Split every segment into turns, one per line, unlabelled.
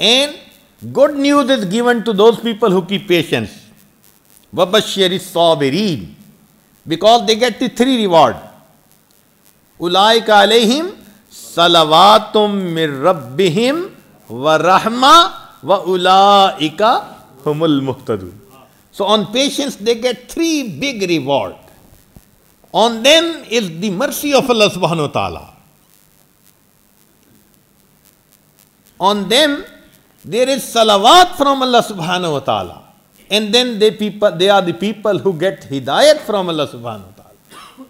And good news is given to those people who keep patience. وَبَشِّرِ الصَّابِرِينَ. Because they get the three reward. أُولَٰئِكَ عَلَيْهِمْ صَلَوَاتٌ مِّن رَبِّهِمْ وَرَحْمَةٌ وَأُولَٰئِكَ هُمُ الْمُهْتَدُونَ. So on patience they get three big reward. On them is the mercy of Allah subhanahu wa ta'ala. On them there is salawat from Allah subhanahu wa ta'ala. And then they are the people who get hidayat from Allah subhanahu wa ta'ala.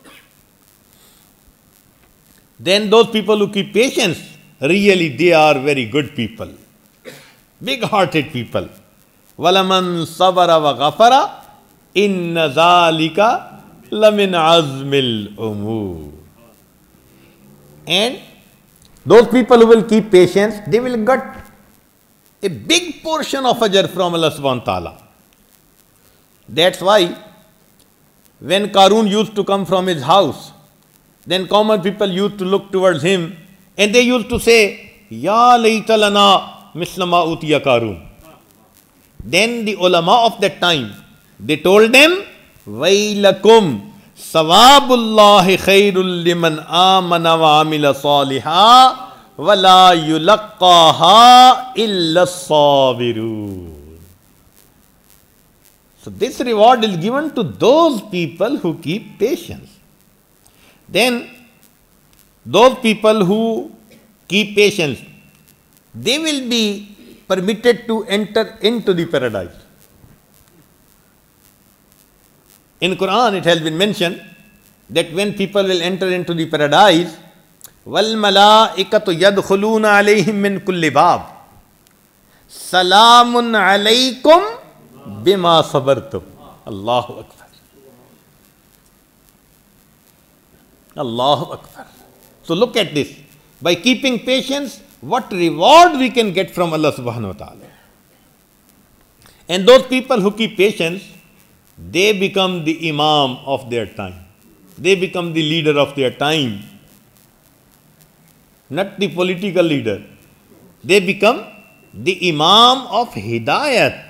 Then those people who keep patience, really they are very good people. Big-hearted people. وَلَمَنْ صَبَرَ وَغَفَرَ إِنَّ ذَلِكَ لَمِنْ عَزْمِ الْأُمُورِ. And those people who will keep patience, they will get a big portion of ajr from Allah subhanahu wa ta'ala. That's why when Qarun used to come from his house, then common people used to look towards him and they used to say, Ya layta lana misla ma utiya Qarun. Then the ulama of that time, they told them, Wailakum sawabullahi khairul liman amana wa amila saliha wa la yulaqqaha illa as-sabirun. So this reward is given to those people who keep patience. Then those people who keep patience, they will be permitted to enter into the paradise. In Quran it has been mentioned that when people will enter into the paradise, وَالْمَلَائِكَةُ يَدْخُلُونَ عَلَيْهِمْ مِنْ كُلِّ بَابٍ سَلَامٌ عَلَيْكُمْ بِمَا صَبَرْتُمْ. Allahu Akbar. Allahu Akbar. So look at this. By keeping patience, what reward we can get from Allah subhanahu wa ta'ala. And those people who keep patience, they become the imam of their time. They become the leader of their time. Not the political leader. They become the imam of hidayat.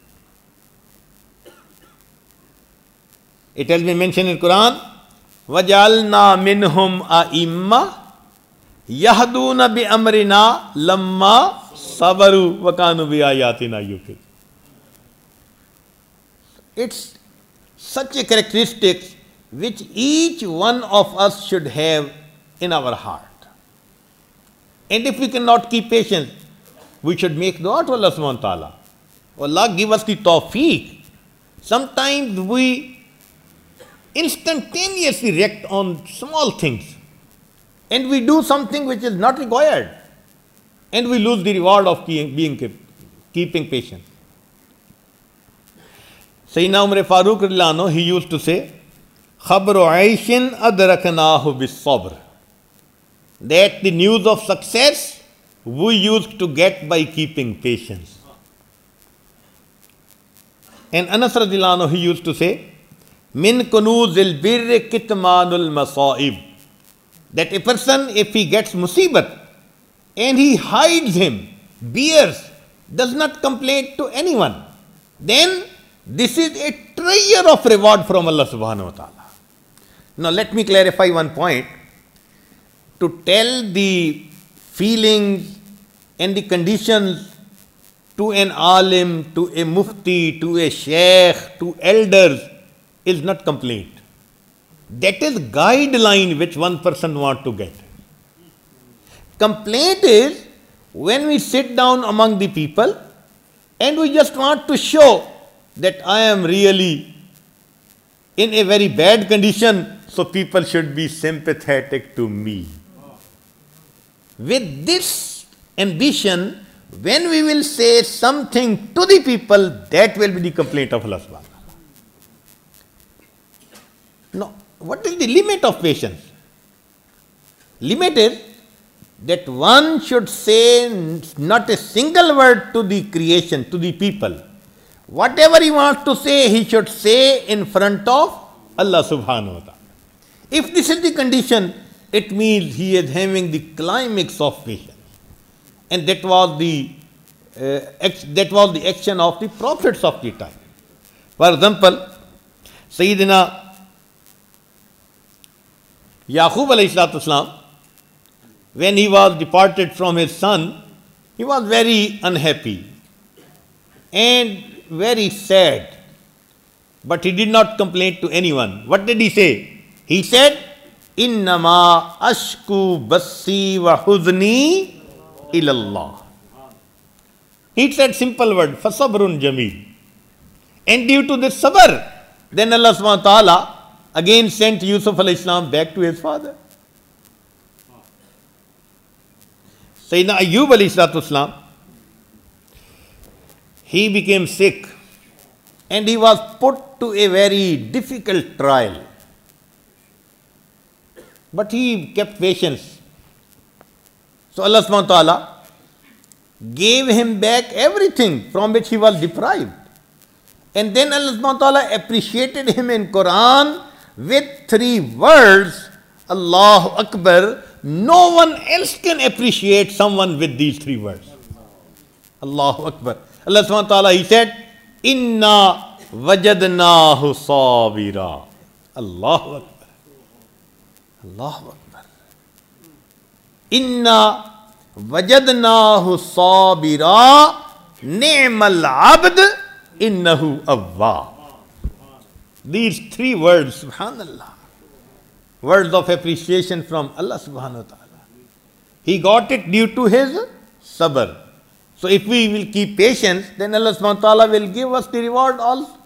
It has been mentioned in Quran, وَجَعَلْنَا مِنْهُمْ أَئِمَّةً يَهْدُونَ بِأَمْرِنَا لَمَّا صَبَرُوا وَكَانُوا بِآيَاتِنَا يُوقِنُونَ. It's such a characteristic which each one of us should have in our heart. And if we cannot keep patience, we should make dua to Allah subhanahu wa ta'ala. Allah give us the tawfiq. Sometimes we instantaneously react on small things and we do something which is not required and we lose the reward of keeping patience. Sayyidina Umar Farooq radhiyallahu anhu, he used to say, Khabru aishin adraknahu bis sabr. That the news of success we used to get by keeping patience. And Anas radhiyallahu anhu, he used to say, Min kunuzil birri kitmanul masaib. That a person, if he gets musibat and he hides him, bears, does not complain to anyone, then this is a treasure of reward from Allah subhanahu wa ta'ala. Now let me clarify one point. To tell the feelings and the conditions to an alim, to a mufti, to a sheikh, to elders is not complaint. That is guideline which one person wants to get. Complaint is when we sit down among the people and we just want to show that I am really in a very bad condition, so people should be sympathetic to me. With this ambition, when we will say something to the people, that will be the complaint of Allah subhanahu wa ta'ala. Now, what is the limit of patience? Limit is that one should say not a single word to the creation, to the people. Whatever he wants to say, he should say in front of Allah subhanahu wa ta'ala. If this is the condition, it means he is having the climax of patience. And that was the that was the action of the prophets of the time. For example, Sayyidina Yaqub alayhi salatu wasalam, when he was departed from his son, he was very unhappy and very sad. But he did not complain to anyone. What did he say? He said, Innama ashku bassi wa huzni ilallah. He said simple word, fasabrun jameel. And due to this sabr, then Allah subhanahu wa ta'ala again sent Yusuf alayhi salam back to his father. Sayyidina Ayyub alayhi salatu wasalam, he became sick and he was put to a very difficult trial. But he kept patience. So Allah subhanahu wa ta'ala gave him back everything from which he was deprived. And then Allah subhanahu wa ta'ala appreciated him in Quran with 3 words, Allahu Akbar. No one else can appreciate someone with these 3 words. Allahu Akbar. Allah subhanahu wa ta'ala, he said, Inna wajadnahu sabira. Allahu Akbar. Allahu Akbar. Inna wajadnahu sabira ni'mal abd innahu awwab. These 3 words, subhanallah, words of appreciation from Allah subhanahu wa ta'ala. He got it due to his sabr. So if we will keep patience, then Allah subhanahu wa ta'ala will give us the reward also.